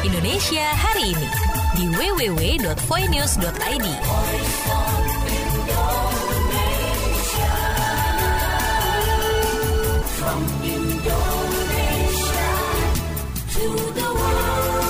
Indonesia hari ini di www.voinews.id. From Indonesia to the world.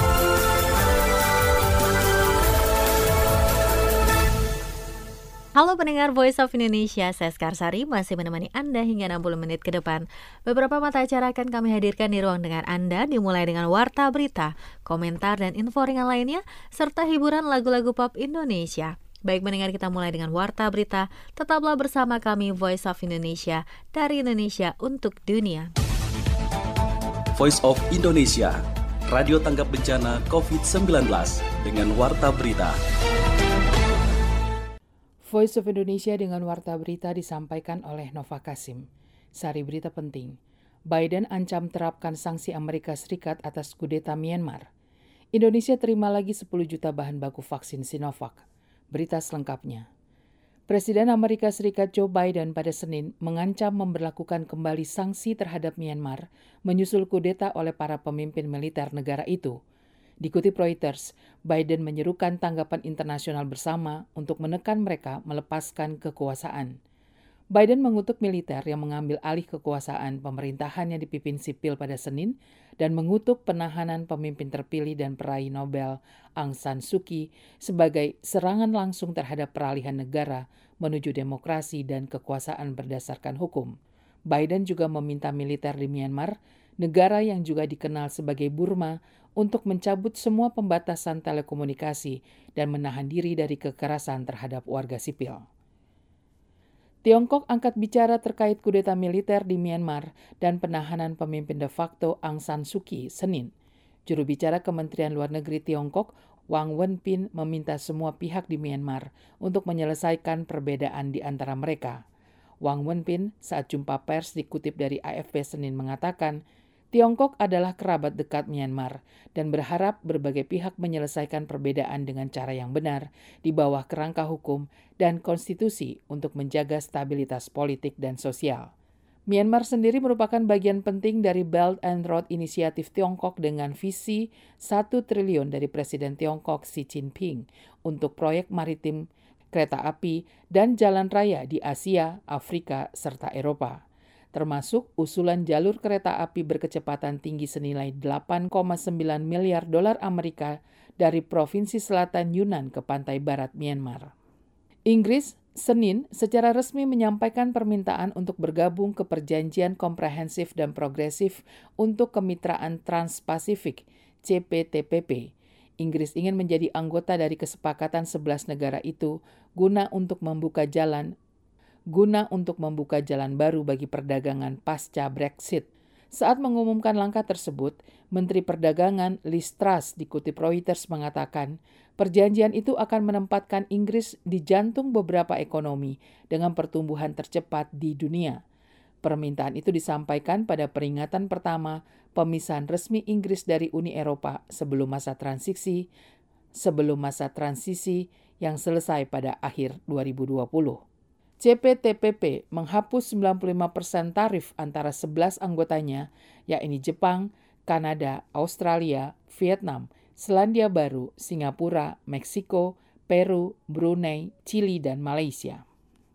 Halo pendengar Voice of Indonesia, saya Skarsari masih menemani Anda hingga 60 menit ke depan. Beberapa mata acara akan kami hadirkan di ruang dengar Anda, dimulai dengan warta berita, komentar dan info ringan lainnya, serta hiburan lagu-lagu pop Indonesia. Baik mendengar, kita mulai dengan warta berita. Tetaplah bersama kami Voice of Indonesia, dari Indonesia untuk dunia. Voice of Indonesia, radio tanggap bencana COVID-19 dengan warta berita. Voice of Indonesia dengan warta berita disampaikan oleh Nova Kasim. Sari berita penting. Biden ancam terapkan sanksi Amerika Serikat atas kudeta Myanmar. Indonesia terima lagi 10 juta bahan baku vaksin Sinovac. Berita selengkapnya. Presiden Amerika Serikat Joe Biden pada Senin mengancam memberlakukan kembali sanksi terhadap Myanmar menyusul kudeta oleh para pemimpin militer negara itu. Dikutip Reuters, Biden menyerukan tanggapan internasional bersama untuk menekan mereka melepaskan kekuasaan. Biden mengutuk militer yang mengambil alih kekuasaan pemerintahan yang dipimpin sipil pada Senin dan mengutuk penahanan pemimpin terpilih dan peraih Nobel Aung San Suu Kyi sebagai serangan langsung terhadap peralihan negara menuju demokrasi dan kekuasaan berdasarkan hukum. Biden juga meminta militer di Myanmar, negara yang juga dikenal sebagai Burma, untuk mencabut semua pembatasan telekomunikasi dan menahan diri dari kekerasan terhadap warga sipil. Tiongkok angkat bicara terkait kudeta militer di Myanmar dan penahanan pemimpin de facto Aung San Suu Kyi Senin. Juru bicara Kementerian Luar Negeri Tiongkok, Wang Wenbin, meminta semua pihak di Myanmar untuk menyelesaikan perbedaan di antara mereka. Wang Wenbin saat jumpa pers dikutip dari AFP Senin mengatakan, Tiongkok adalah kerabat dekat Myanmar dan berharap berbagai pihak menyelesaikan perbedaan dengan cara yang benar di bawah kerangka hukum dan konstitusi untuk menjaga stabilitas politik dan sosial. Myanmar sendiri merupakan bagian penting dari Belt and Road Initiative Tiongkok dengan visi 1 triliun dari Presiden Tiongkok Xi Jinping untuk proyek maritim, kereta api, dan jalan raya di Asia, Afrika, serta Eropa, termasuk usulan jalur kereta api berkecepatan tinggi senilai 8,9 miliar dolar Amerika dari Provinsi Selatan Yunnan ke pantai barat Myanmar. Inggris Senin secara resmi menyampaikan permintaan untuk bergabung ke Perjanjian Komprehensif dan Progresif untuk Kemitraan Trans-Pasifik (CPTPP). Inggris ingin menjadi anggota dari kesepakatan 11 negara itu guna untuk membuka jalan baru bagi perdagangan pasca Brexit. Saat mengumumkan langkah tersebut, Menteri Perdagangan Liz Truss dikutip Reuters mengatakan, perjanjian itu akan menempatkan Inggris di jantung beberapa ekonomi dengan pertumbuhan tercepat di dunia. Permintaan itu disampaikan pada peringatan pertama pemisahan resmi Inggris dari Uni Eropa sebelum masa transisi yang selesai pada akhir 2020. CPTPP menghapus 95% tarif antara 11 anggotanya, yakni Jepang, Kanada, Australia, Vietnam, Selandia Baru, Singapura, Meksiko, Peru, Brunei, Chili, dan Malaysia.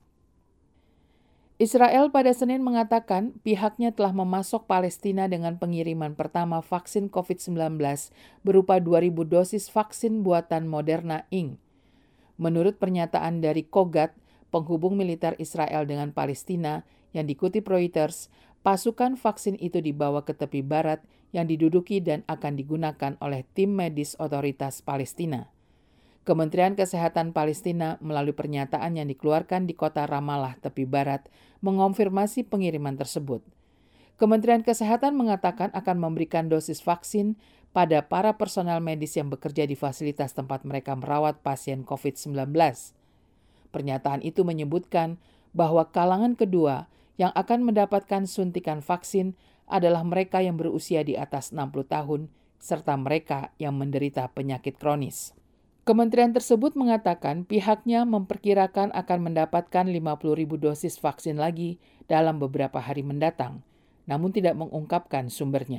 Israel pada Senin mengatakan pihaknya telah memasok Palestina dengan pengiriman pertama vaksin COVID-19 berupa 2.000 dosis vaksin buatan Moderna Inc. Menurut pernyataan dari Kogat, penghubung militer Israel dengan Palestina yang dikutip Reuters, pasukan vaksin itu dibawa ke tepi barat yang diduduki dan akan digunakan oleh tim medis otoritas Palestina. Kementerian Kesehatan Palestina melalui pernyataan yang dikeluarkan di kota Ramallah tepi barat mengonfirmasi pengiriman tersebut. Kementerian Kesehatan mengatakan akan memberikan dosis vaksin pada para personel medis yang bekerja di fasilitas tempat mereka merawat pasien COVID-19. Pernyataan itu menyebutkan bahwa kalangan kedua yang akan mendapatkan suntikan vaksin adalah mereka yang berusia di atas 60 tahun serta mereka yang menderita penyakit kronis. Kementerian tersebut mengatakan pihaknya memperkirakan akan mendapatkan 50.000 dosis vaksin lagi dalam beberapa hari mendatang, namun tidak mengungkapkan sumbernya.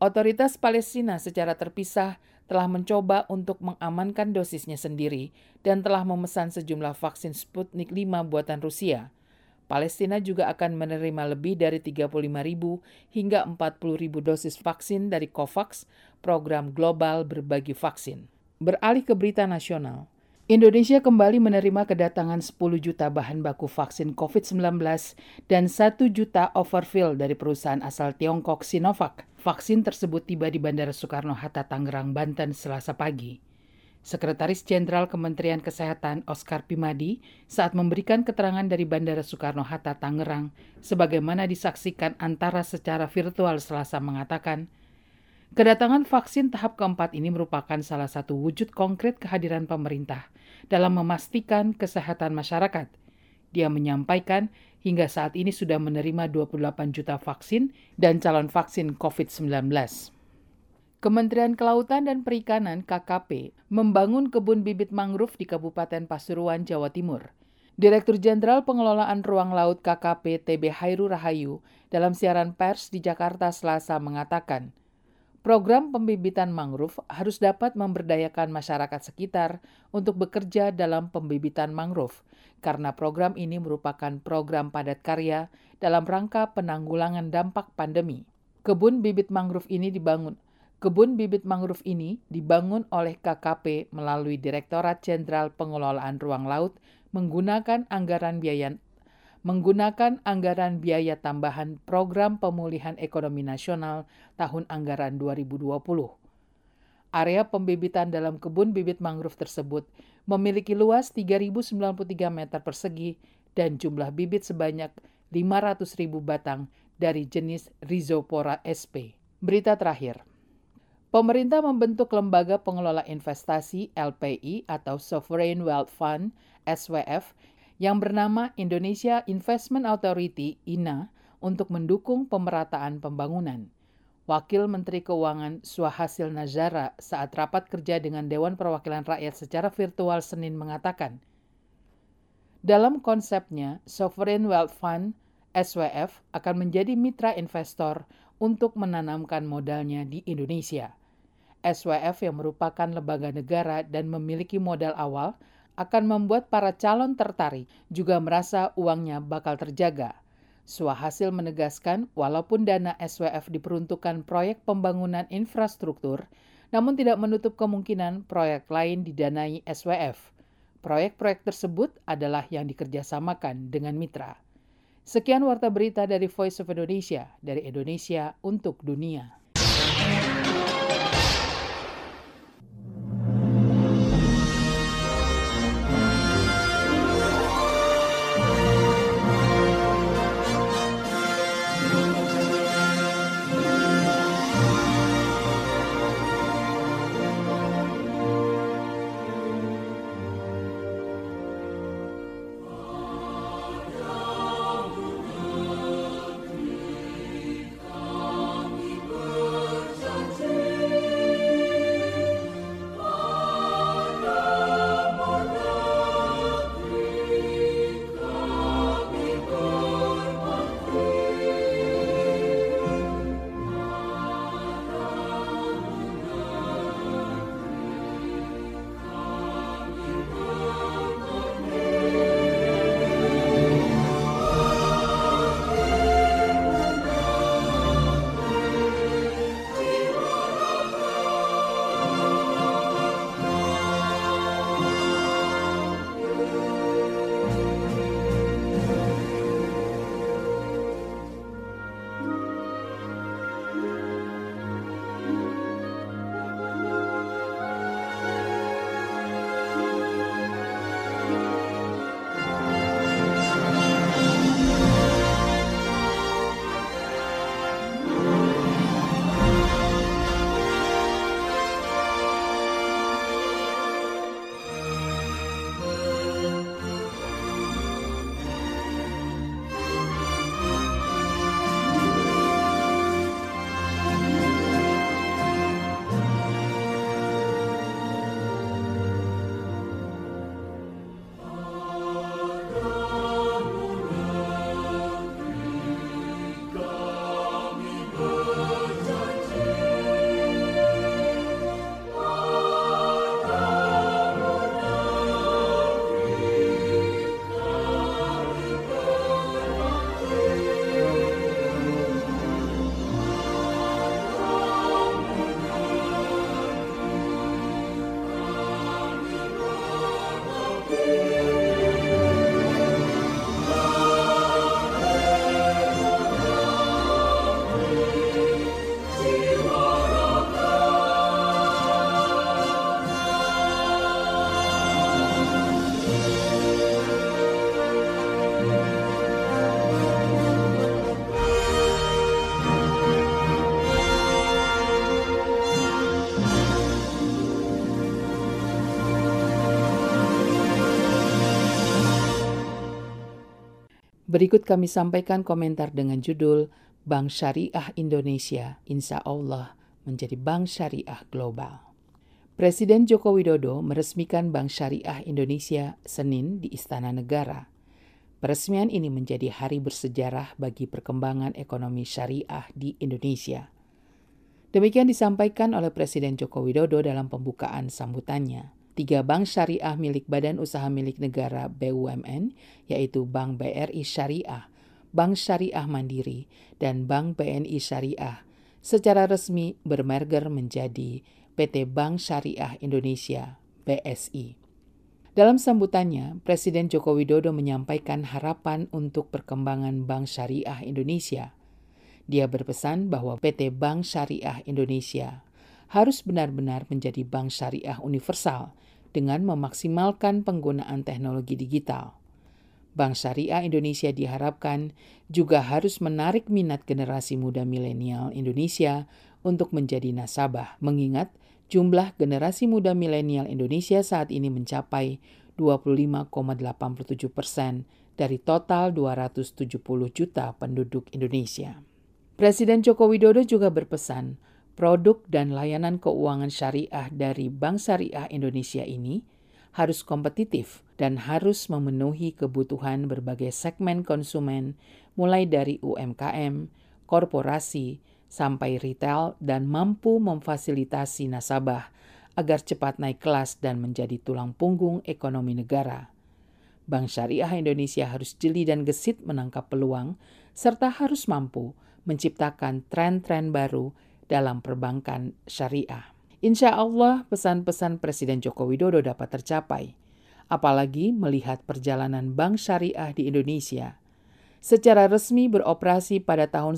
Otoritas Palestina secara terpisah telah mencoba untuk mengamankan dosisnya sendiri dan telah memesan sejumlah vaksin Sputnik 5 buatan Rusia. Palestina juga akan menerima lebih dari 35.000 hingga 40.000 dosis vaksin dari COVAX, program global berbagi vaksin. Beralih ke berita nasional. Indonesia kembali menerima kedatangan 10 juta bahan baku vaksin COVID-19 dan 1 juta overfill dari perusahaan asal Tiongkok Sinovac. Vaksin tersebut tiba di Bandara Soekarno-Hatta, Tangerang, Banten, Selasa pagi. Sekretaris Jenderal Kementerian Kesehatan Oscar Pimadi saat memberikan keterangan dari Bandara Soekarno-Hatta, Tangerang, sebagaimana disaksikan antara secara virtual Selasa mengatakan, kedatangan vaksin tahap keempat ini merupakan salah satu wujud konkret kehadiran pemerintah dalam memastikan kesehatan masyarakat. Dia menyampaikan hingga saat ini sudah menerima 28 juta vaksin dan calon vaksin COVID-19. Kementerian Kelautan dan Perikanan (KKP) membangun kebun bibit mangrove di Kabupaten Pasuruan, Jawa Timur. Direktur Jenderal Pengelolaan Ruang Laut KKP TB Hairu Rahayu dalam siaran pers di Jakarta Selasa mengatakan, program pembibitan mangrove harus dapat memberdayakan masyarakat sekitar untuk bekerja dalam pembibitan mangrove, karena program ini merupakan program padat karya dalam rangka penanggulangan dampak pandemi. Kebun bibit mangrove ini dibangun oleh KKP melalui Direktorat Jenderal Pengelolaan Ruang Laut menggunakan anggaran biaya tambahan Program Pemulihan Ekonomi Nasional tahun anggaran 2020. Area pembibitan dalam kebun bibit mangrove tersebut memiliki luas 3.093 meter persegi dan jumlah bibit sebanyak 500.000 batang dari jenis Rhizopora sp. Berita terakhir. Pemerintah membentuk Lembaga Pengelola Investasi (LPI) atau Sovereign Wealth Fund (SWF) yang bernama Indonesia Investment Authority (INA) untuk mendukung pemerataan pembangunan. Wakil Menteri Keuangan Suhasil Nazara saat rapat kerja dengan Dewan Perwakilan Rakyat secara virtual Senin mengatakan, dalam konsepnya, Sovereign Wealth Fund (SWF) akan menjadi mitra investor untuk menanamkan modalnya di Indonesia. SWF yang merupakan lembaga negara dan memiliki modal awal akan membuat para calon tertarik juga merasa uangnya bakal terjaga. Suhasil menegaskan walaupun dana SWF diperuntukkan proyek pembangunan infrastruktur, namun tidak menutup kemungkinan proyek lain didanai SWF. Proyek-proyek tersebut adalah yang dikerjasamakan dengan mitra. Sekian Warta Berita dari Voice of Indonesia, dari Indonesia untuk dunia. Berikut kami sampaikan komentar dengan judul Bank Syariah Indonesia Insya Allah menjadi Bank Syariah Global. Presiden Joko Widodo meresmikan Bank Syariah Indonesia Senin di Istana Negara. Peresmian ini menjadi hari bersejarah bagi perkembangan ekonomi syariah di Indonesia. Demikian disampaikan oleh Presiden Joko Widodo dalam pembukaan sambutannya. 3 bank syariah milik Badan Usaha Milik Negara BUMN, yaitu Bank BRI Syariah, Bank Syariah Mandiri, dan Bank BNI Syariah, secara resmi bermerger menjadi PT Bank Syariah Indonesia (BSI). Dalam sambutannya, Presiden Joko Widodo menyampaikan harapan untuk perkembangan Bank Syariah Indonesia. Dia berpesan bahwa PT Bank Syariah Indonesia harus benar-benar menjadi bank syariah universal dengan memaksimalkan penggunaan teknologi digital. Bank Syariah Indonesia diharapkan juga harus menarik minat generasi muda milenial Indonesia untuk menjadi nasabah, mengingat jumlah generasi muda milenial Indonesia saat ini mencapai 25,87% dari total 270 juta penduduk Indonesia. Presiden Joko Widodo juga berpesan, produk dan layanan keuangan syariah dari Bank Syariah Indonesia ini harus kompetitif dan harus memenuhi kebutuhan berbagai segmen konsumen, mulai dari UMKM, korporasi, sampai retail, dan mampu memfasilitasi nasabah agar cepat naik kelas dan menjadi tulang punggung ekonomi negara. Bank Syariah Indonesia harus jeli dan gesit menangkap peluang, serta harus mampu menciptakan tren-tren baru dalam perbankan syariah. Insya Allah pesan-pesan Presiden Joko Widodo dapat tercapai, apalagi melihat perjalanan Bank Syariah di Indonesia. Secara resmi beroperasi pada tahun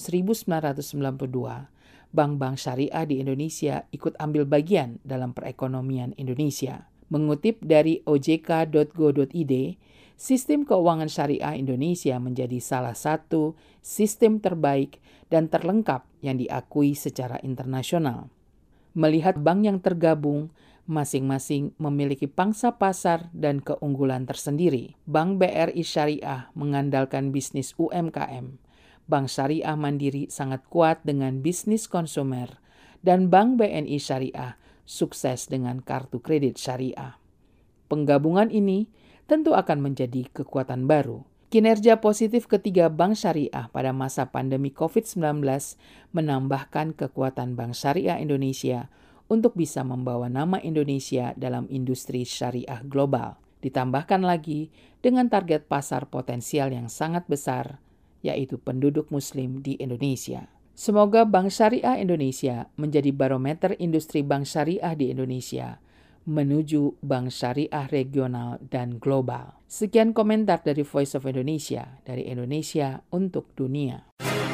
1992, bank-bank syariah di Indonesia ikut ambil bagian dalam perekonomian Indonesia. Mengutip dari ojk.go.id, sistem keuangan syariah Indonesia menjadi salah satu sistem terbaik dan terlengkap yang diakui secara internasional. Melihat bank yang tergabung, masing-masing memiliki pangsa pasar dan keunggulan tersendiri. Bank BRI Syariah mengandalkan bisnis UMKM. Bank Syariah Mandiri sangat kuat dengan bisnis konsumer. Dan Bank BNI Syariah sukses dengan kartu kredit syariah. Penggabungan ini tentu akan menjadi kekuatan baru. Kinerja positif ketiga bank syariah pada masa pandemi COVID-19 menambahkan kekuatan Bank Syariah Indonesia untuk bisa membawa nama Indonesia dalam industri syariah global. Ditambahkan lagi dengan target pasar potensial yang sangat besar, yaitu penduduk muslim di Indonesia. Semoga Bank Syariah Indonesia menjadi barometer industri bank syariah di Indonesia menuju bank syariah regional dan global. Sekian komentar dari Voice of Indonesia, dari Indonesia untuk dunia.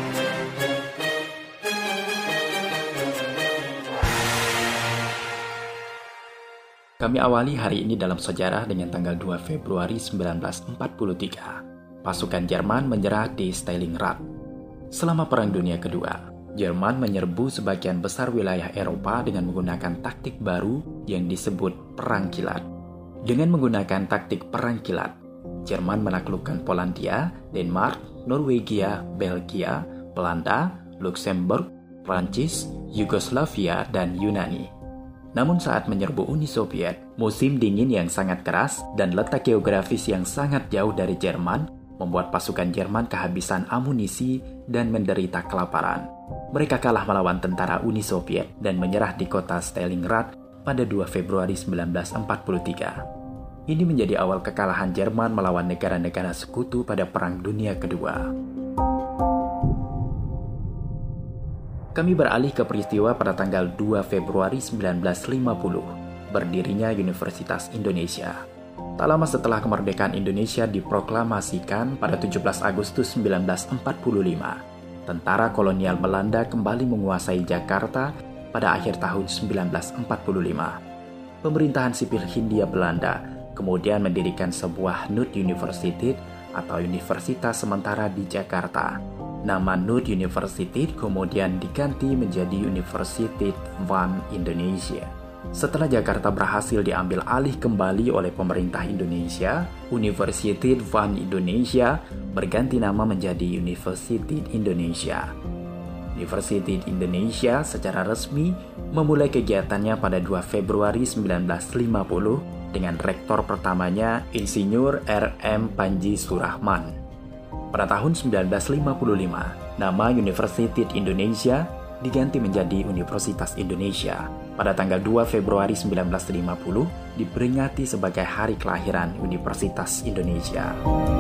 Kami awali hari ini dalam sejarah dengan tanggal 2 Februari 1943. Pasukan Jerman menyerah di Stalingrad. Selama Perang Dunia Kedua, Jerman menyerbu sebagian besar wilayah Eropa dengan menggunakan taktik baru yang disebut Perang Kilat. Dengan menggunakan taktik Perang Kilat, Jerman menaklukkan Polandia, Denmark, Norwegia, Belgia, Belanda, Luxembourg, Prancis, Yugoslavia, dan Yunani. Namun saat menyerbu Uni Soviet, musim dingin yang sangat keras dan letak geografis yang sangat jauh dari Jerman membuat pasukan Jerman kehabisan amunisi dan menderita kelaparan. Mereka kalah melawan tentara Uni Soviet dan menyerah di kota Stalingrad pada 2 Februari 1943. Ini menjadi awal kekalahan Jerman melawan negara-negara sekutu pada Perang Dunia Kedua. Kami beralih ke peristiwa pada tanggal 2 Februari 1950, berdirinya Universitas Indonesia. Tak lama setelah kemerdekaan Indonesia diproklamasikan pada 17 Agustus 1945, tentara kolonial Belanda kembali menguasai Jakarta pada akhir tahun 1945. Pemerintahan sipil Hindia Belanda kemudian mendirikan sebuah Nutt Universiteit atau Universitas Sementara di Jakarta. Nama Nutt Universiteit kemudian diganti menjadi Universiteit van Indonesia. Setelah Jakarta berhasil diambil alih kembali oleh pemerintah Indonesia, University Van Indonesia berganti nama menjadi University Indonesia. University Indonesia secara resmi memulai kegiatannya pada 2 Februari 1950 dengan rektor pertamanya Insinyur R.M. Panji Surahman. Pada tahun 1955, nama University Indonesia diganti menjadi Universitas Indonesia. Pada tanggal 2 Februari 1950 diperingati sebagai hari kelahiran Universitas Indonesia.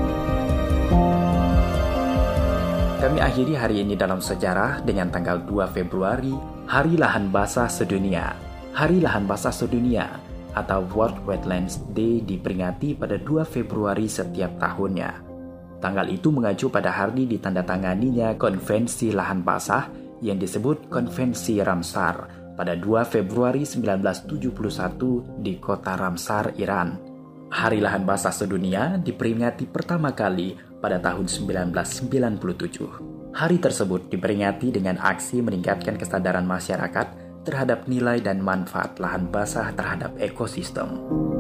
Kami akhiri hari ini dalam sejarah dengan tanggal 2 Februari, Hari Lahan Basah Sedunia. Hari Lahan Basah Sedunia atau World Wetlands Day diperingati pada 2 Februari setiap tahunnya. Tanggal itu mengacu pada hari ditandatanganinya Konvensi Lahan Basah yang disebut Konvensi Ramsar pada 2 Februari 1971 di kota Ramsar, Iran. Hari Lahan Basah Sedunia diperingati pertama kali pada tahun 1997. Hari tersebut diperingati dengan aksi meningkatkan kesadaran masyarakat terhadap nilai dan manfaat lahan basah terhadap ekosistem.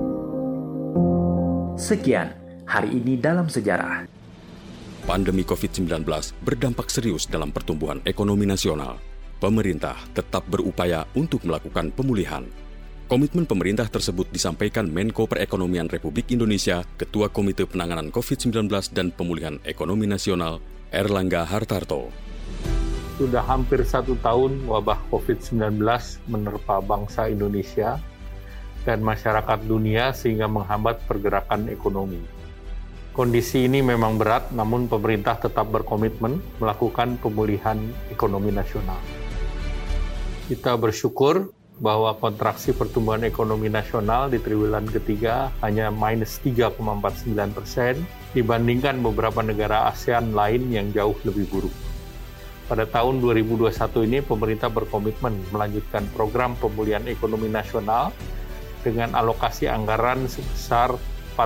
Sekian hari ini dalam sejarah. Pandemi COVID-19 berdampak serius dalam pertumbuhan ekonomi nasional. Pemerintah tetap berupaya untuk melakukan pemulihan. Komitmen pemerintah tersebut disampaikan Menko Perekonomian Republik Indonesia, Ketua Komite Penanganan COVID-19 dan Pemulihan Ekonomi Nasional, Erlangga Hartarto. Sudah hampir 1 tahun wabah COVID-19 menerpa bangsa Indonesia dan masyarakat dunia sehingga menghambat pergerakan ekonomi. Kondisi ini memang berat, namun pemerintah tetap berkomitmen melakukan pemulihan ekonomi nasional. Kita bersyukur bahwa kontraksi pertumbuhan ekonomi nasional di triwulan ketiga hanya minus 3,49% dibandingkan beberapa negara ASEAN lain yang jauh lebih buruk. Pada tahun 2021 ini, pemerintah berkomitmen melanjutkan program pemulihan ekonomi nasional dengan alokasi anggaran sebesar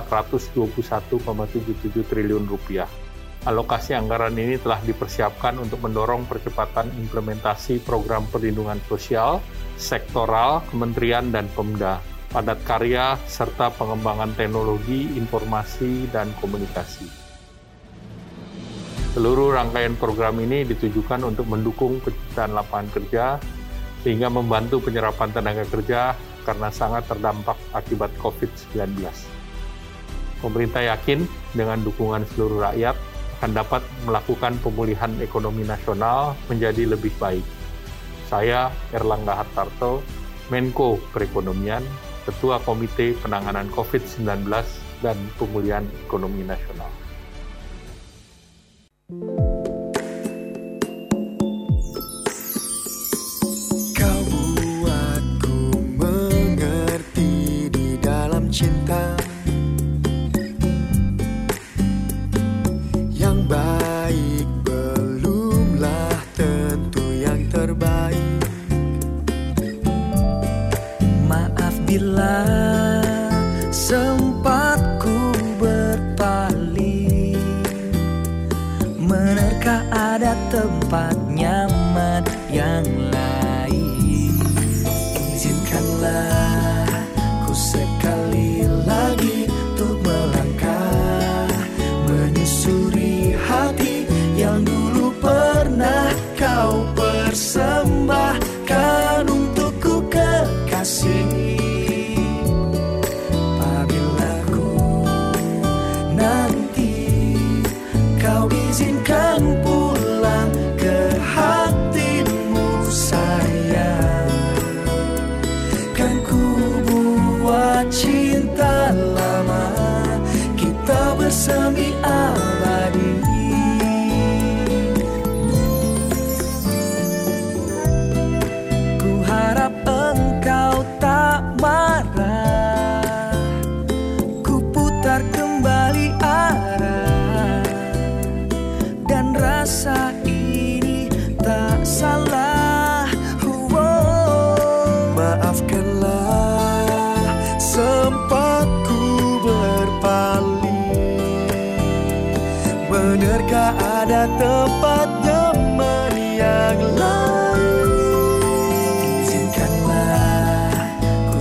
421,77 triliun rupiah. Alokasi anggaran ini telah dipersiapkan untuk mendorong percepatan implementasi program perlindungan sosial, sektoral, kementerian, dan Pemda, padat karya, serta pengembangan teknologi, informasi, dan komunikasi. Seluruh rangkaian program ini ditujukan untuk mendukung penciptaan lapangan kerja, sehingga membantu penyerapan tenaga kerja karena sangat terdampak akibat COVID-19. Pemerintah yakin dengan dukungan seluruh rakyat akan dapat melakukan pemulihan ekonomi nasional menjadi lebih baik. Saya, Erlangga Hartarto, Menko Perekonomian, Ketua Komite Penanganan COVID-19 dan Pemulihan Ekonomi Nasional. Kau buatku mengerti di dalam cinta. Yang baik belumlah tentu yang terbaik. Maaf bila sempat ku berpaling, menerka ada tempat nyaman yang lain. Izinkanlah ku sekali lagi untuk melangkah, menyusuri hati yang dulu pernah kau persembahkan untukku kekasih. Apabila ku nanti kau izinkan pulang ke hatimu sayang, kan ku buat cinta lama kita bersemi abadi. Ku harap engkau tak marah, ku putar kembali arah, dan rasa ini tak salah. Maafkanlah sempat ku berpaling, benarkah ada tempat nyaman yang lain? Izinkanlah ku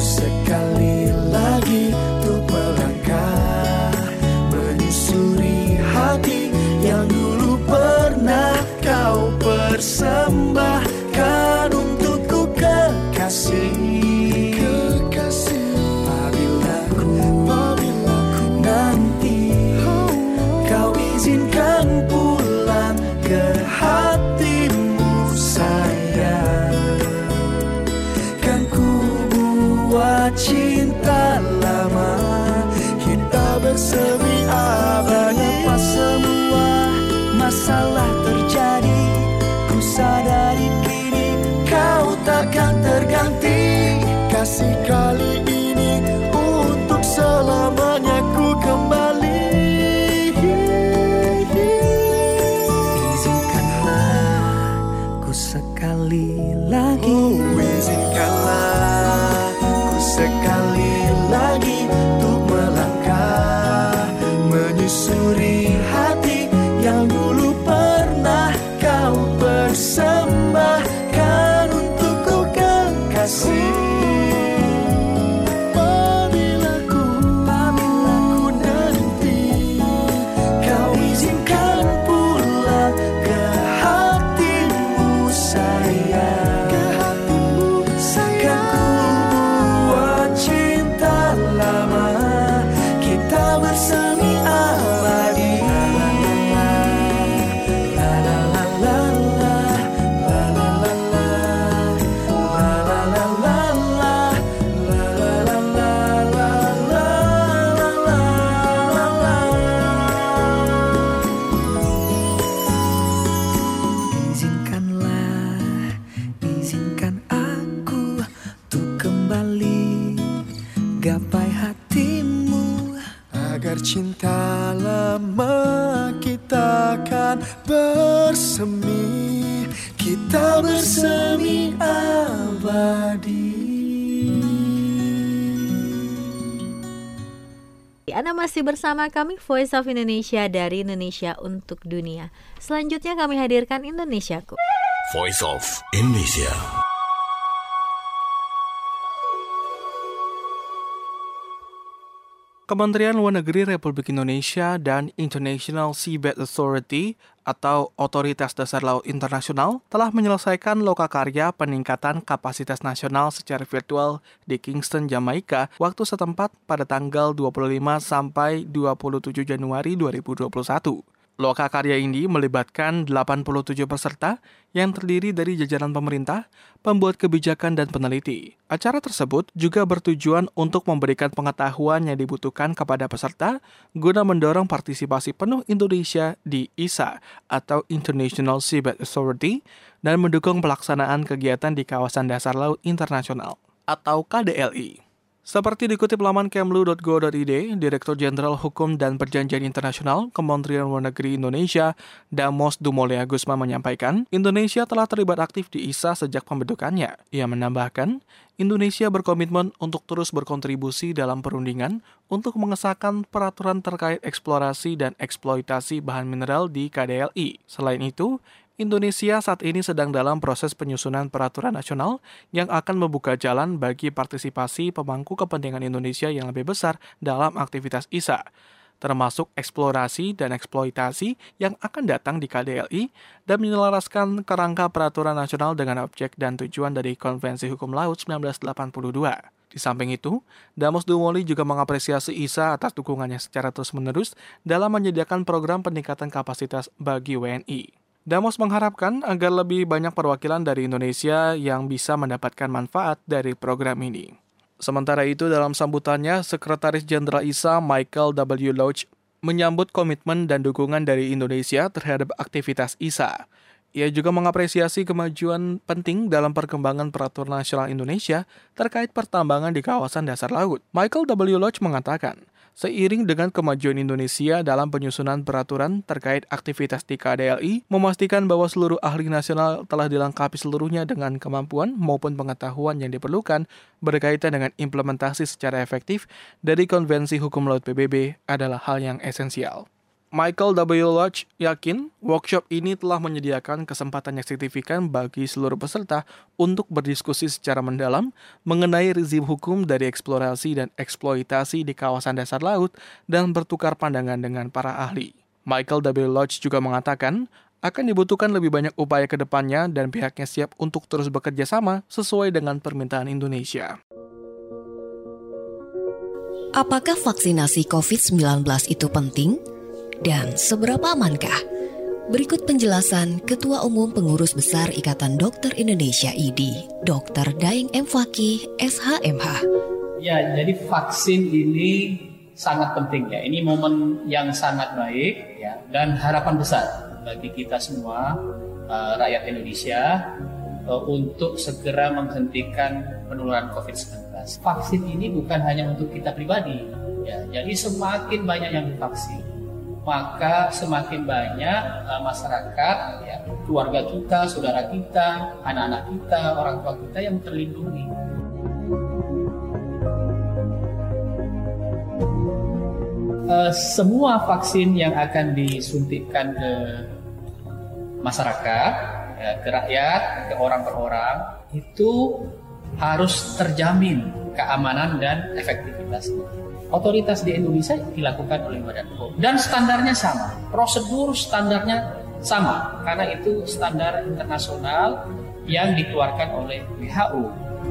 buat cinta lama. Kita bersemi abadi. Lepas semua masalah terjadi, ku sadari kini kau takkan terganti. Kasih kali ini untuk selamanya ku kembali. Izinkanlah ku sekali lagi, izinkanlah ku sekali lagi untuk melangkah, menyusuri hati yang dulu pernah kau persembahkan untukku kekasih. Gapai hatimu agar cinta lama kita akan bersemi, kita bersemi abadi. Anda masih bersama kami Voice of Indonesia dari Indonesia untuk Dunia. Selanjutnya kami hadirkan Indonesiaku. Voice of Indonesia. Kementerian Luar Negeri Republik Indonesia dan International Seabed Authority atau Otoritas Dasar Laut Internasional telah menyelesaikan lokakarya peningkatan kapasitas nasional secara virtual di Kingston, Jamaika waktu setempat pada tanggal 25 sampai 27 Januari 2021. Lokakarya ini melibatkan 87 peserta yang terdiri dari jajaran pemerintah, pembuat kebijakan, dan peneliti. Acara tersebut juga bertujuan untuk memberikan pengetahuan yang dibutuhkan kepada peserta guna mendorong partisipasi penuh Indonesia di ISA atau International Seabed Authority dan mendukung pelaksanaan kegiatan di kawasan dasar laut internasional atau KDLI. Seperti dikutip laman kemlu.go.id, Direktur Jenderal Hukum dan Perjanjian Internasional Kementerian Luar Negeri Indonesia, Damos Dumolia Gusma menyampaikan, Indonesia telah terlibat aktif di ISA sejak pembentukannya. Ia menambahkan, Indonesia berkomitmen untuk terus berkontribusi dalam perundingan untuk mengesahkan peraturan terkait eksplorasi dan eksploitasi bahan mineral di KDLI. Selain itu, Indonesia saat ini sedang dalam proses penyusunan peraturan nasional yang akan membuka jalan bagi partisipasi pemangku kepentingan Indonesia yang lebih besar dalam aktivitas ISA, termasuk eksplorasi dan eksploitasi yang akan datang di KDLI dan menyelaraskan kerangka peraturan nasional dengan objek dan tujuan dari Konvensi Hukum Laut 1982. Di samping itu, Damos Dumoli juga mengapresiasi ISA atas dukungannya secara terus-menerus dalam menyediakan program peningkatan kapasitas bagi WNI. Damos mengharapkan agar lebih banyak perwakilan dari Indonesia yang bisa mendapatkan manfaat dari program ini. Sementara itu, dalam sambutannya, Sekretaris Jenderal ISA Michael W. Lodge menyambut komitmen dan dukungan dari Indonesia terhadap aktivitas ISA. Ia juga mengapresiasi kemajuan penting dalam perkembangan peraturan nasional Indonesia terkait pertambangan di kawasan dasar laut. Michael W. Lodge mengatakan, seiring dengan kemajuan Indonesia dalam penyusunan peraturan terkait aktivitas di KDLI, memastikan bahwa seluruh ahli nasional telah dilengkapi seluruhnya dengan kemampuan maupun pengetahuan yang diperlukan berkaitan dengan implementasi secara efektif dari Konvensi Hukum Laut PBB adalah hal yang esensial. Michael W. Lodge yakin workshop ini telah menyediakan kesempatan yang signifikan bagi seluruh peserta untuk berdiskusi secara mendalam mengenai rezim hukum dari eksplorasi dan eksploitasi di kawasan dasar laut dan bertukar pandangan dengan para ahli. Michael W. Lodge juga mengatakan akan dibutuhkan lebih banyak upaya ke depannya dan pihaknya siap untuk terus bekerja sama sesuai dengan permintaan Indonesia. Apakah vaksinasi COVID-19 itu penting? Dan seberapa amankah? Berikut penjelasan Ketua Umum Pengurus Besar Ikatan Dokter Indonesia IDI, Dr. Daeng M. Fakih, SHMH. Ya, jadi vaksin ini sangat penting ya. Ini momen yang sangat baik ya, dan harapan besar bagi kita semua rakyat Indonesia untuk segera menghentikan penularan COVID-19. Vaksin ini bukan hanya untuk kita pribadi ya. Jadi semakin banyak yang divaksin, maka semakin banyak masyarakat ya, keluarga kita, saudara kita, anak-anak kita, orang tua kita yang terlindungi. Semua vaksin yang akan disuntikkan ke masyarakat, ya, ke rakyat, ke orang per orang, itu harus terjamin keamanan dan efektivitasnya. Otoritas di Indonesia dilakukan oleh Badan POM dan standarnya sama, prosedur standarnya sama, karena itu standar internasional yang dikeluarkan oleh WHO.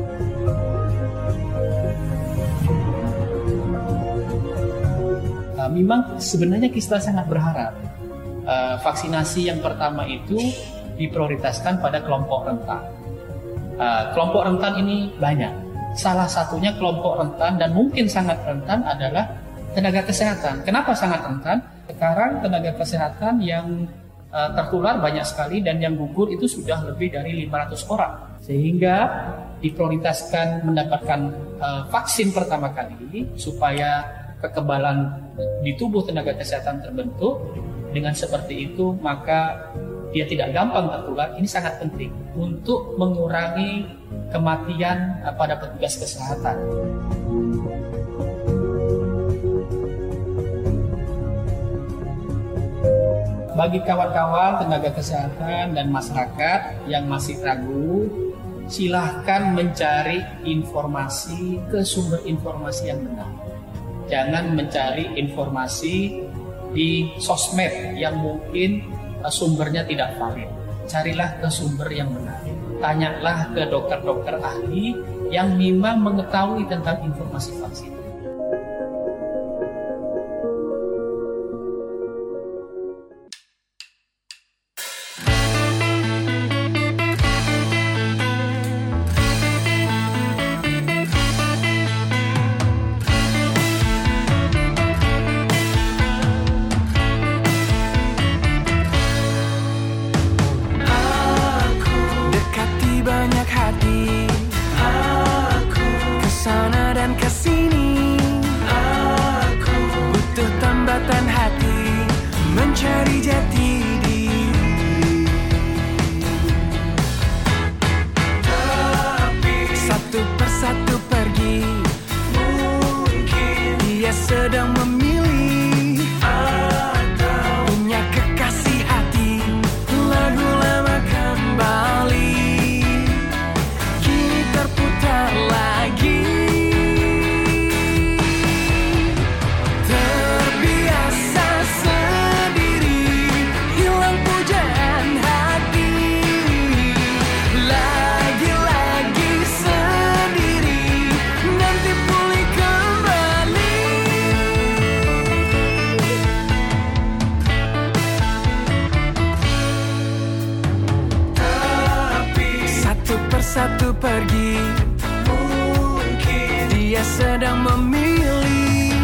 Memang sebenarnya kita sangat berharap vaksinasi yang pertama itu diprioritaskan pada kelompok rentan. Kelompok rentan ini banyak. Salah satunya kelompok rentan dan mungkin sangat rentan adalah tenaga kesehatan. Kenapa sangat rentan? Sekarang tenaga kesehatan yang tertular banyak sekali dan yang gugur itu sudah lebih dari 500 orang. Sehingga diprioritaskan mendapatkan vaksin pertama kali supaya kekebalan di tubuh tenaga kesehatan terbentuk. Dengan seperti itu maka dia tidak gampang tertular. Ini sangat penting untuk mengurangi kematian pada petugas kesehatan. Bagi kawan-kawan tenaga kesehatan dan masyarakat yang masih ragu, silahkan mencari informasi ke sumber informasi yang benar. Jangan mencari informasi di sosmed yang mungkin sumbernya tidak valid. Carilah ke sumber yang benar. Tanyalah ke dokter-dokter ahli yang memang mengetahui tentang informasi vaksin. Satu pergi, mungkin dia sedang memilih,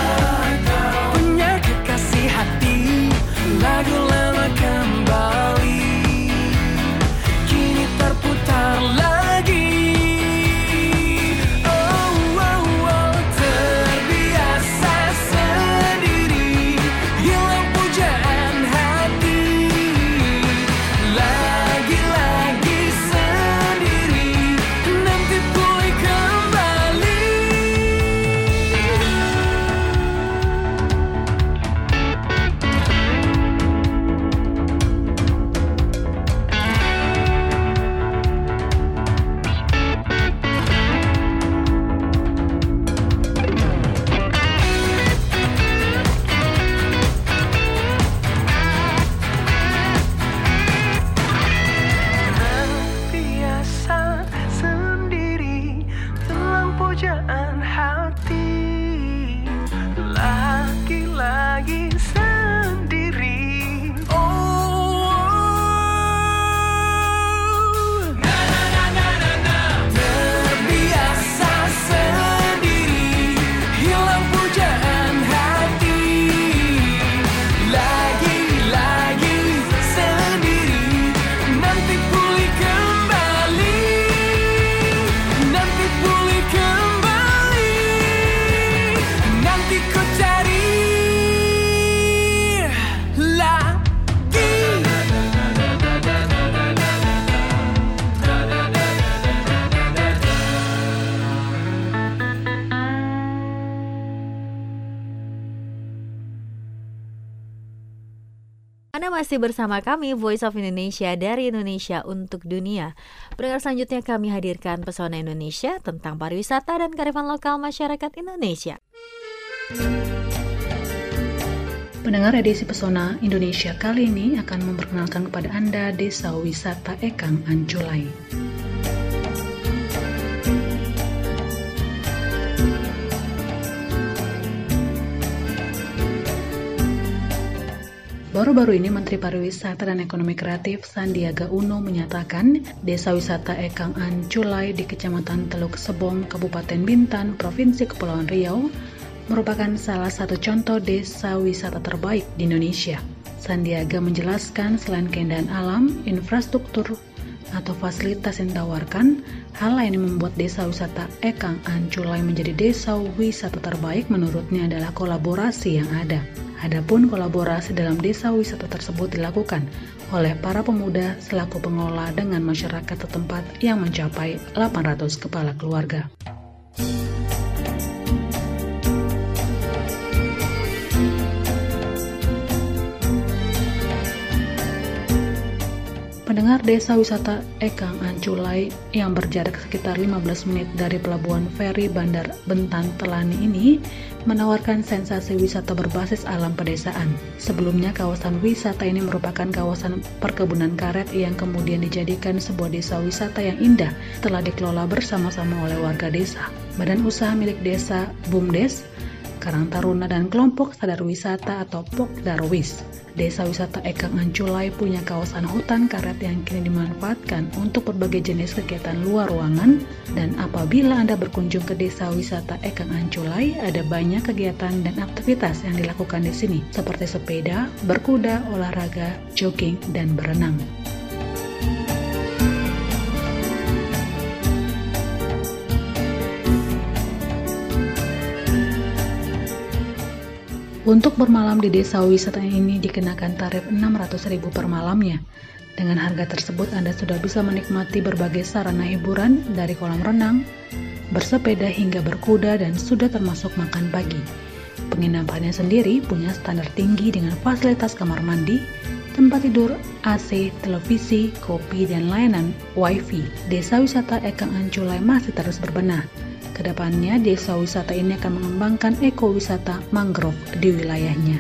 punya kekasih hati, lagu lama kembali, kini terputar lagi. Oh, oh, oh, terbiasa sendiri, hilang pujaan hati, lagi-lagi nanti pulih kembali. Biasa sendiri, telang pujaan hati, lagi-lagi sendiri. Oh, terbiasa sendiri. Anda masih bersama kami, Voice of Indonesia dari Indonesia untuk Dunia. Pendengar, selanjutnya kami hadirkan Pesona Indonesia tentang pariwisata dan kearifan lokal masyarakat Indonesia. Pendengar, edisi Pesona Indonesia kali ini akan memperkenalkan kepada Anda Desa Wisata Ekang Anculai. Baru-baru ini Menteri Pariwisata dan Ekonomi Kreatif Sandiaga Uno menyatakan Desa Wisata Ekang Anculai di Kecamatan Teluk Sebong, Kabupaten Bintan, Provinsi Kepulauan Riau merupakan salah satu contoh desa wisata terbaik di Indonesia. Sandiaga menjelaskan selain keindahan alam, infrastruktur, atau fasilitas yang ditawarkan, hal lain yang membuat desa wisata Ekang Anculai menjadi desa wisata terbaik menurutnya adalah kolaborasi yang ada. Adapun kolaborasi dalam desa wisata tersebut dilakukan oleh para pemuda selaku pengelola dengan masyarakat setempat yang mencapai 800 kepala keluarga. Pendengar, desa wisata Ekang Anculai yang berjarak sekitar 15 menit dari pelabuhan feri Bandar Bentan Telani ini menawarkan sensasi wisata berbasis alam pedesaan. Sebelumnya, kawasan wisata ini merupakan kawasan perkebunan karet yang kemudian dijadikan sebuah desa wisata yang indah telah dikelola bersama-sama oleh warga desa. Badan usaha milik desa BUMDes, Karang Taruna, dan kelompok sadar wisata atau Pokdarwis. Desa wisata Ekang Anculai punya kawasan hutan karet yang kini dimanfaatkan untuk berbagai jenis kegiatan luar ruangan, dan apabila Anda berkunjung ke desa wisata Ekang Anculai, ada banyak kegiatan dan aktivitas yang dilakukan di sini, seperti sepeda, berkuda, olahraga, jogging, dan berenang. Untuk bermalam di desa wisata ini dikenakan tarif Rp600.000 per malamnya. Dengan harga tersebut Anda sudah bisa menikmati berbagai sarana hiburan dari kolam renang, bersepeda hingga berkuda, dan sudah termasuk makan pagi. Penginapannya sendiri punya standar tinggi dengan fasilitas kamar mandi, tempat tidur, AC, televisi, kopi, dan layanan Wi-Fi. Desa wisata Ekang Anculai masih terus berbenah. Kedepannya, desa wisata ini akan mengembangkan ekowisata mangrove di wilayahnya.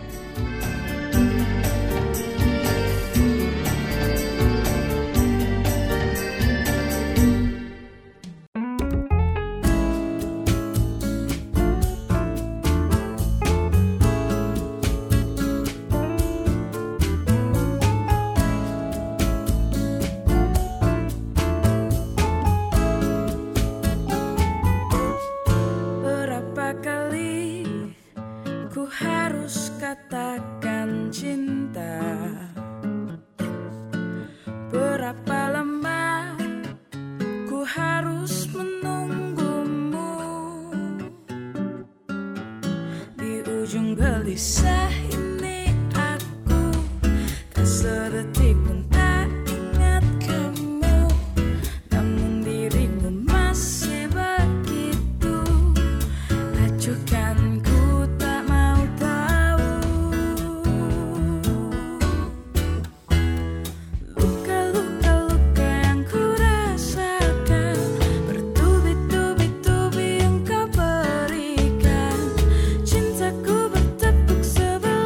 Gelisah ini aku, tak sedetik pun tak ingat kamu, namun dirimu masih begitu acuhkan, ku tak mau tahu. Luka-luka yang ku rasakan, bertubi-tubi yang kau berikan, cintaku bertepuk sebelah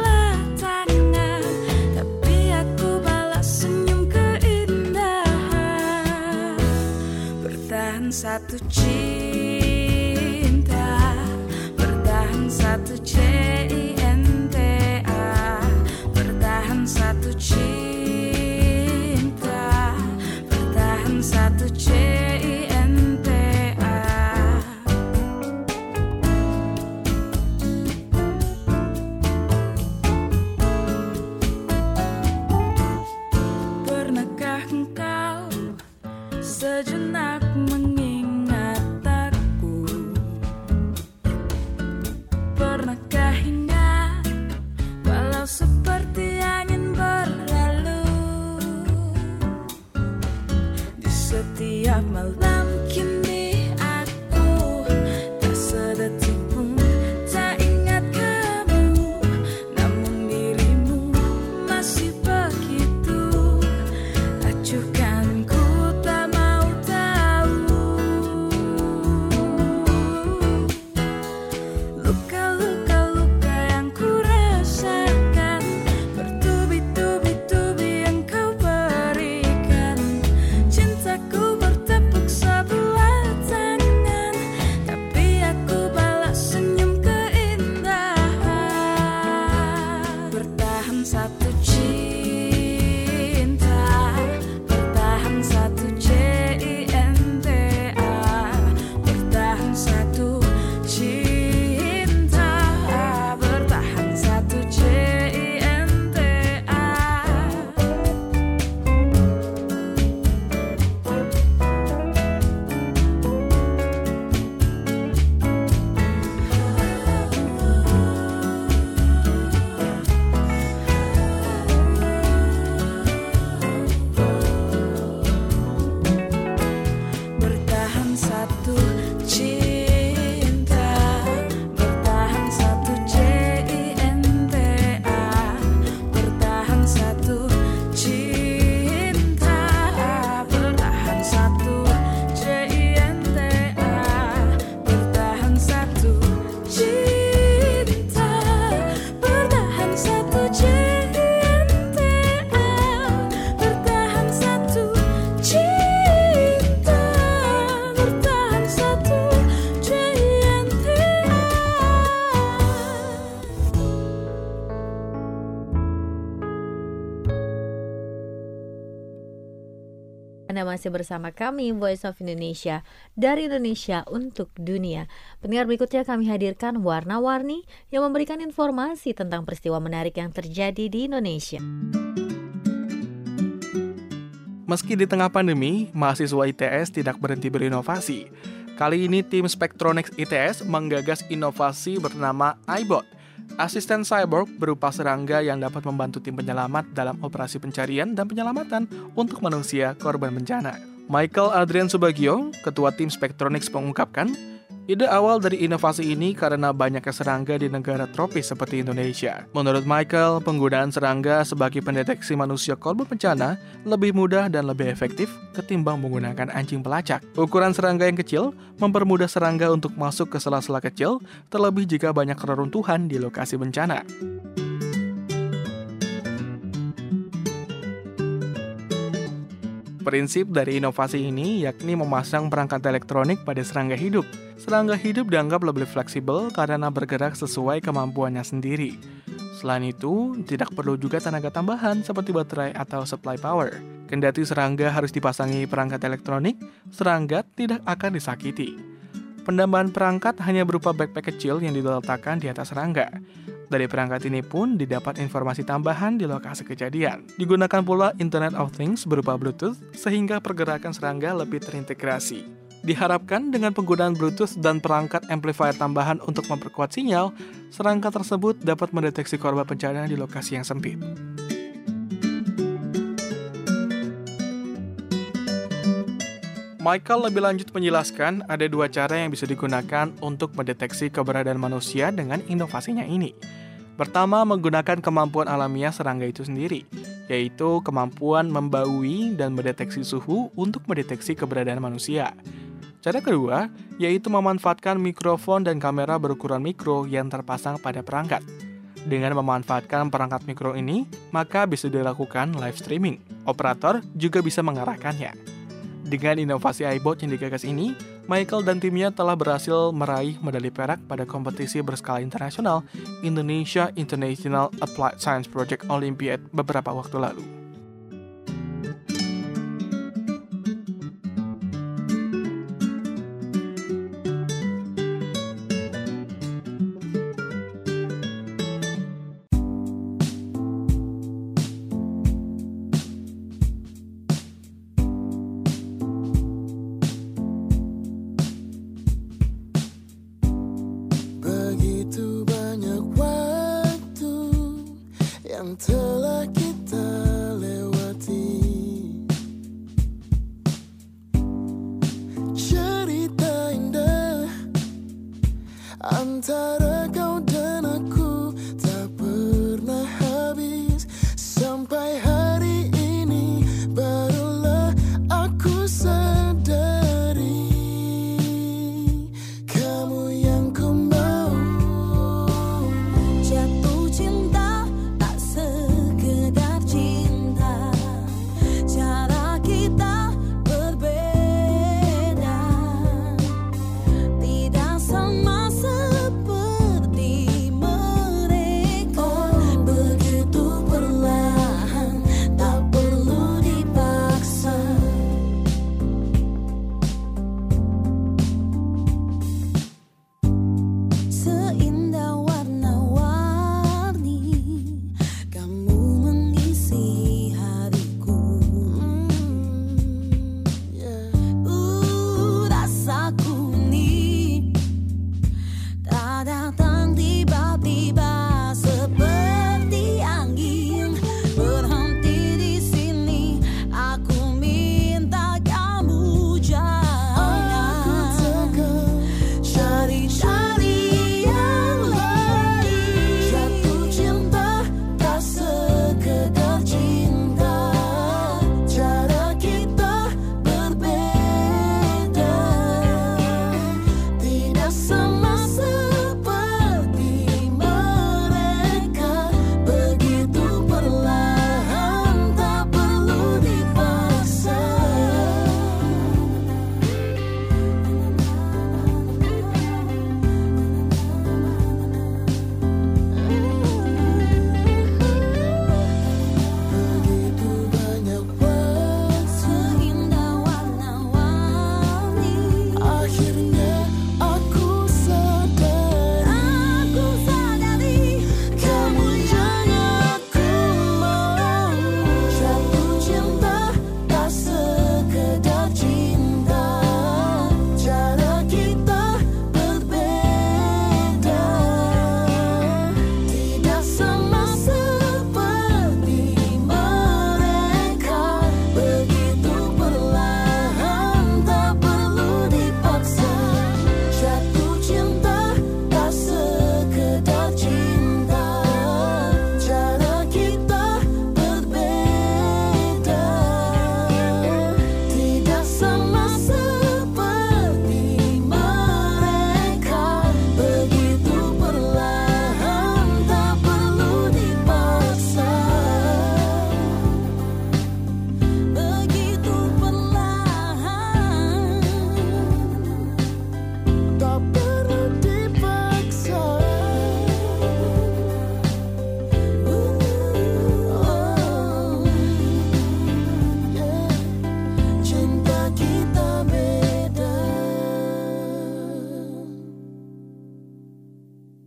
Anda masih bersama kami, Voice of Indonesia, dari Indonesia untuk dunia. Pendengar, berikutnya kami hadirkan Warna-Warni yang memberikan informasi tentang peristiwa menarik yang terjadi di Indonesia. Meski di tengah pandemi, mahasiswa ITS tidak berhenti berinovasi. Kali ini tim Spectronics ITS menggagas inovasi bernama iBot. Asisten cyborg berupa serangga yang dapat membantu tim penyelamat dalam operasi pencarian dan penyelamatan untuk manusia korban bencana. Michael Adrian Subagio, ketua tim Spectronics, mengungkapkan, ide awal dari inovasi ini karena banyaknya serangga di negara tropis seperti Indonesia. Menurut Michael, penggunaan serangga sebagai pendeteksi manusia korban bencana lebih mudah dan lebih efektif ketimbang menggunakan anjing pelacak. Ukuran serangga yang kecil mempermudah serangga untuk masuk ke sela-sela kecil, terlebih jika banyak reruntuhan di lokasi bencana. Prinsip dari inovasi ini yakni memasang perangkat elektronik pada serangga hidup. Serangga hidup dianggap lebih fleksibel karena bergerak sesuai kemampuannya sendiri. Selain itu, tidak perlu juga tenaga tambahan seperti baterai atau supply power. Kendati serangga harus dipasangi perangkat elektronik, serangga tidak akan disakiti. Pendambahan perangkat hanya berupa backpack kecil yang diletakkan di atas serangga. Dari perangkat ini pun didapat informasi tambahan di lokasi kejadian. Digunakan pula Internet of Things berupa Bluetooth sehingga pergerakan serangga lebih terintegrasi. Diharapkan dengan penggunaan Bluetooth dan perangkat amplifier tambahan untuk memperkuat sinyal, serangga tersebut dapat mendeteksi korban bencana di lokasi yang sempit. Michael lebih lanjut menjelaskan ada dua cara yang bisa digunakan untuk mendeteksi keberadaan manusia dengan inovasinya ini. Pertama, menggunakan kemampuan alamiah serangga itu sendiri, yaitu kemampuan membaui dan mendeteksi suhu untuk mendeteksi keberadaan manusia. Cara kedua, yaitu memanfaatkan mikrofon dan kamera berukuran mikro yang terpasang pada perangkat. Dengan memanfaatkan perangkat mikro ini, maka bisa dilakukan live streaming. Operator juga bisa mengarahkannya. Dengan inovasi iBot yang digagas ini, Michael dan timnya telah berhasil meraih medali perak pada kompetisi berskala internasional Indonesia International Applied Science Project Olympiad beberapa waktu lalu. Telah kita lewati, cerita indah antara kau dan aku tak pernah habis. Sampai hari ini barulah aku sadari kamu yang ku mau. Jatuh cinta seperti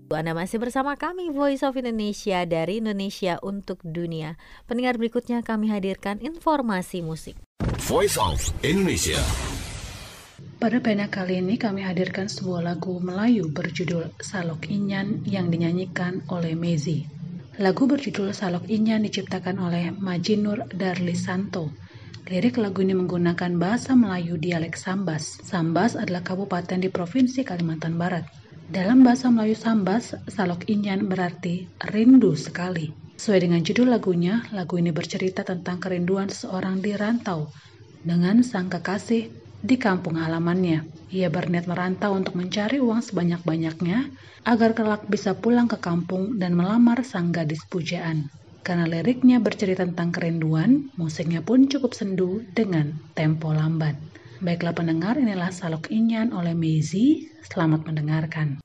Anda masih bersama kami Voice of Indonesia dari Indonesia untuk Dunia. Pendengar, berikutnya kami hadirkan informasi musik. Voice of Indonesia. Pada pena kali ini kami hadirkan sebuah lagu Melayu berjudul Salok Inyan yang dinyanyikan oleh Mezi. Lagu berjudul Salok Inyan diciptakan oleh Majinur Darlisanto. Lirik lagu ini menggunakan bahasa Melayu dialek Sambas. Sambas adalah kabupaten di Provinsi Kalimantan Barat. Dalam bahasa Melayu Sambas, Salok Inyan berarti rindu sekali. Sesuai dengan judul lagunya, lagu ini bercerita tentang kerinduan seseorang di rantau dengan sang kekasih di kampung halamannya. Ia berniat merantau untuk mencari uang sebanyak-banyaknya agar kelak bisa pulang ke kampung dan melamar sang gadis pujaan. Karena liriknya bercerita tentang kerinduan, musiknya pun cukup sendu dengan tempo lambat. Baiklah pendengar, inilah Salok Inyan oleh Mezi. Selamat mendengarkan.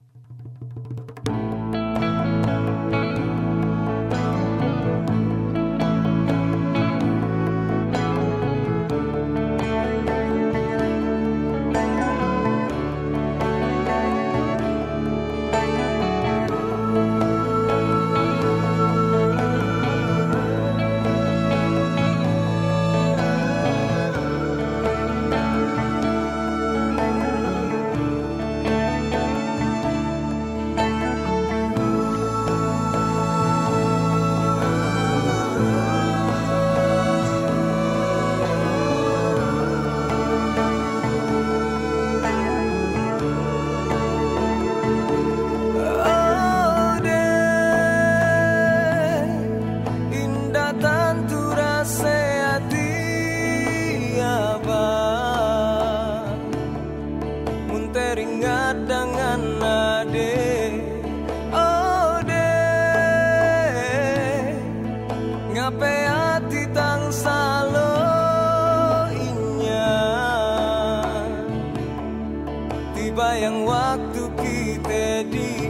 Bayang waktu kita di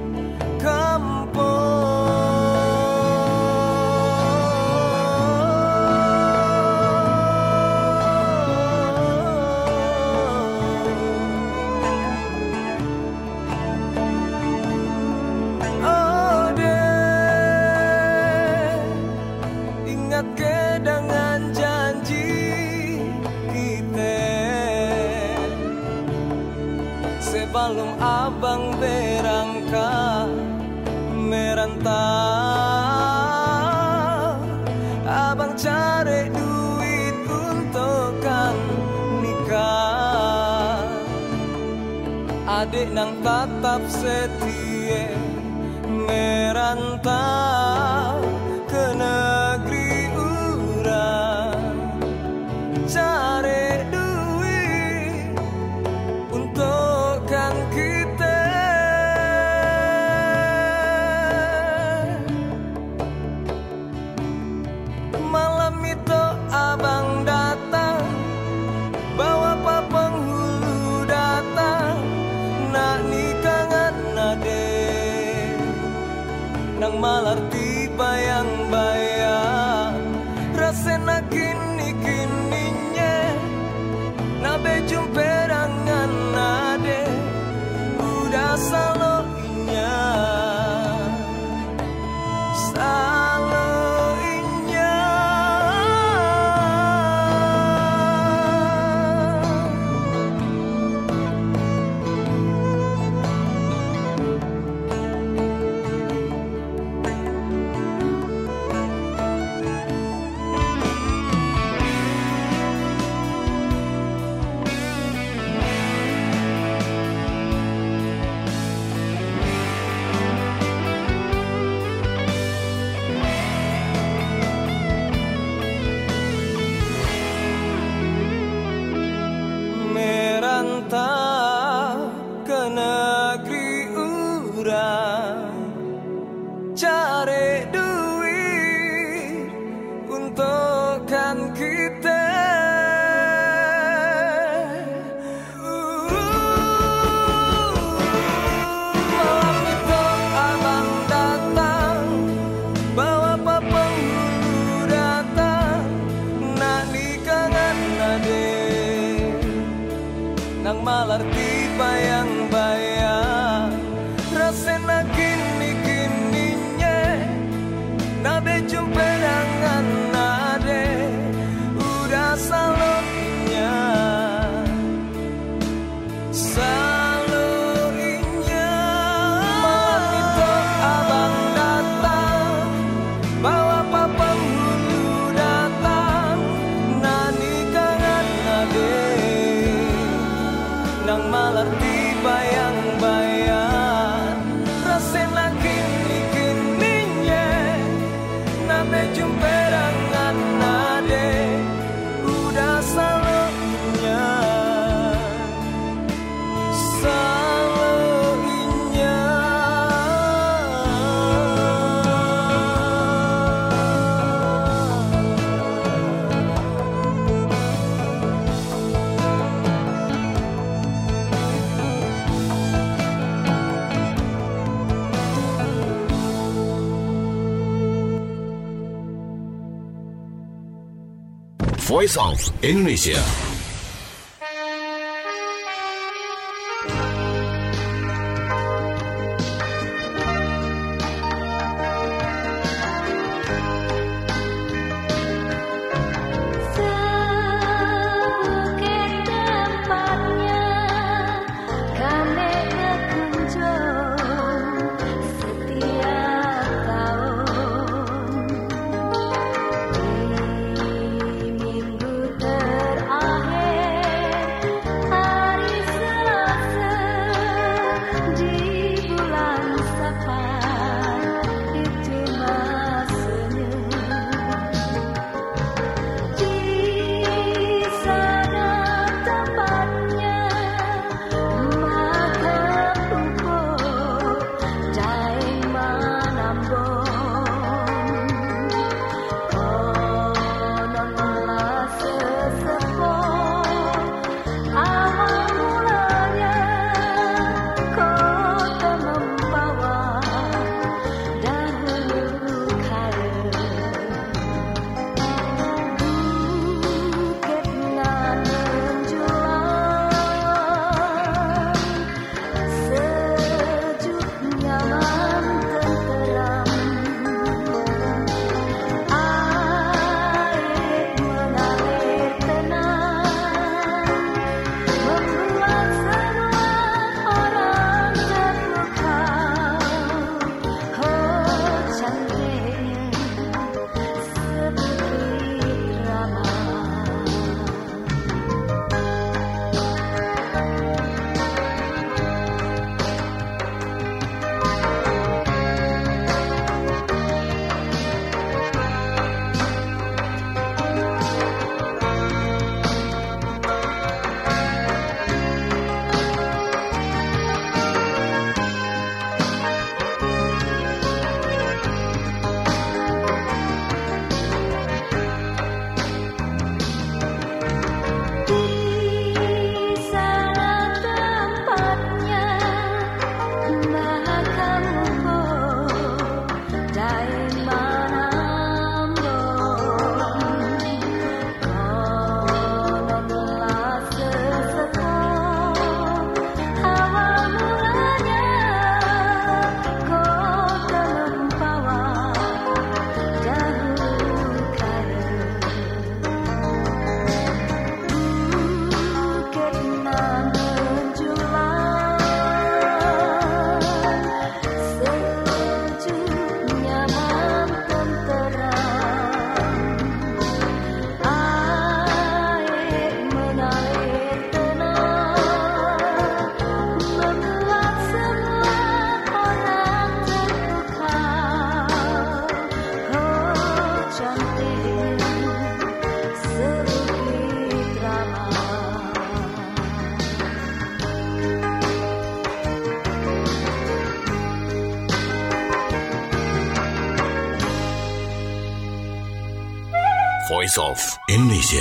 kampung. Oh deh, ingat ke dengan janji kita sebelum abang berangkat merantau. Abang cari duit untuk kan nikah. Adik nang tetap setia merantau ke negeri urang. Cari duit untuk kan kita. Malam itu abang datang, bawa pak penghulu datang, nak nikahan ade. Nang malar tiba yang bayang, rasena kini-kininya, nabe jumperangan ade, udah saloinya. Merantau ke negeri urang, cari duit untuk kan kita. Malam itu abang datang, bawa pak penghulu datang, nak nikahan ade. Nang malar tiba yang bayang, rasena Voice of Indonesia. Voice of Indonesia.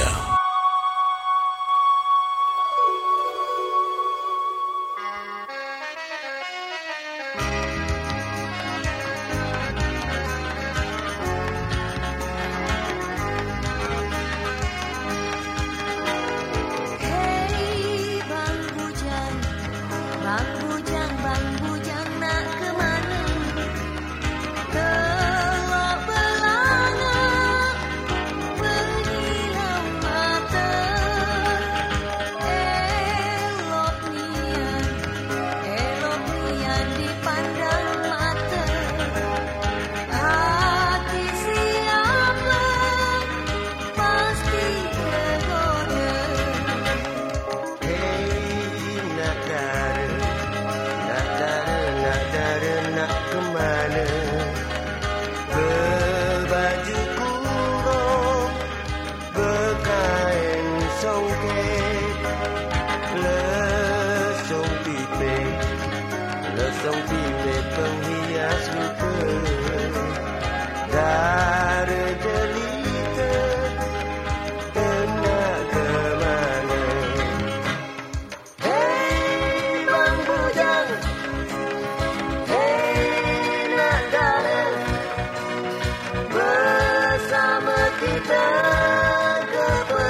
Kita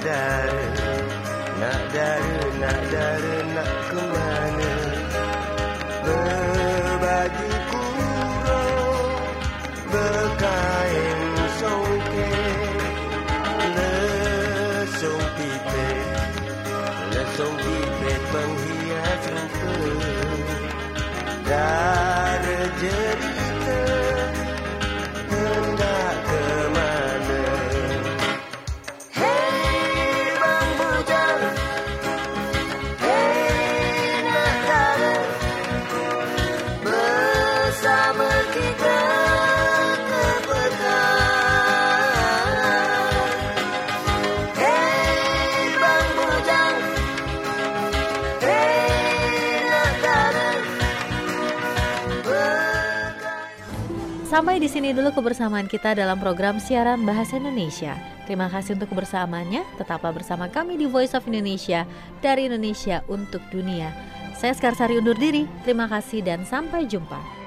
nak kemana? Berbaju kurung, berkain songket, lesung pipet penghias rupa, dara cerita hendak ke mana? Hei bang bujang, hei nak dara, bersama kita ke petang. Hei bang bujang, hei nak dara. Sampai di sini dulu kebersamaan kita dalam program siaran Bahasa Indonesia. Terima kasih untuk kebersamaannya. Tetaplah bersama kami di Voice of Indonesia, dari Indonesia untuk dunia. Saya Skarsari undur diri. Terima kasih dan sampai jumpa.